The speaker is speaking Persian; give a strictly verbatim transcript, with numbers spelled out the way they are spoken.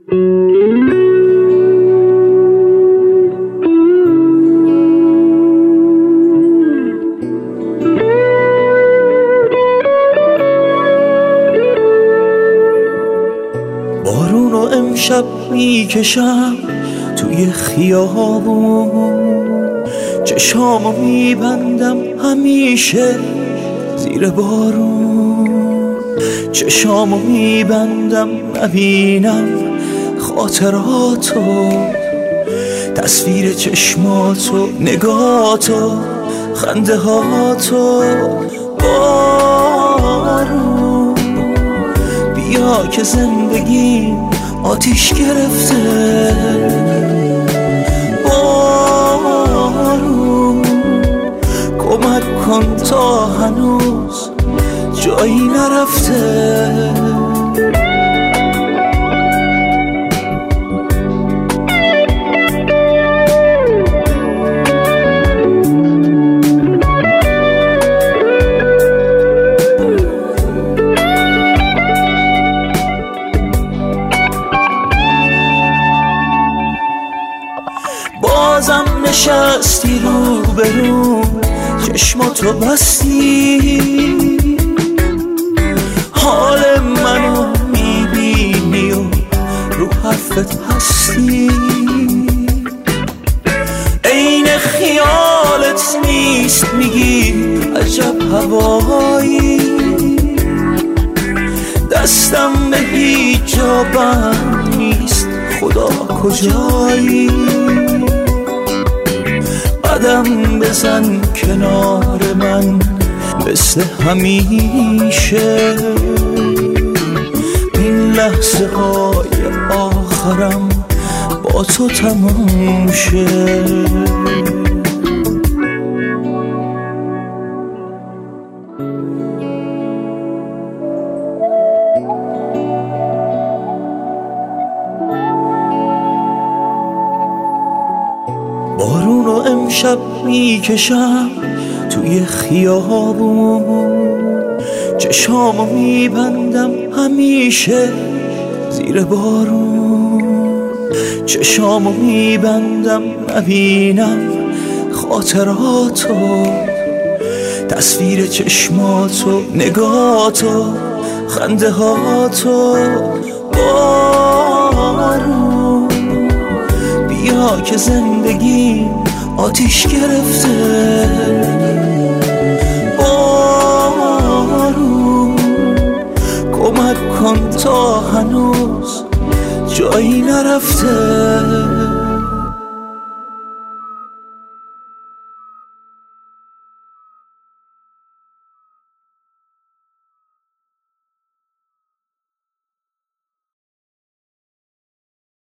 بارونو امشب میکشم توی خیابون، چشامو میبندم همیشه زیر بارون، چشامو میبندم نبینم خاطراتو، تصویر چشماتو، نگاتو، خنده هاتو. بارون بیا که زندگی آتیش گرفته، بارون کمک کن تا هنوز جایی نرفته. بازم نشستی رو برو، چشماتو بستی، حال منو میبینی و رو حرفت هستی، عین خیالت نیست میگی عجب هوایی، دستم به هیچ جا بند نیست خدا کجایی، قدم بزن کنار من مثل همیشه، این لحظه های آخرم با تو تموم شه. بارونو امشب میکشم توی خیابون، چشامو میبندم همیشه زیر بارون، چشامو میبندم نبینم خاطراتو، تصویر چشماتو، نگاتو، خنده هاتو. بارون بیا که زندگی آتیش گرفته، بارون کمک کن تا هنوز جایی نرفته.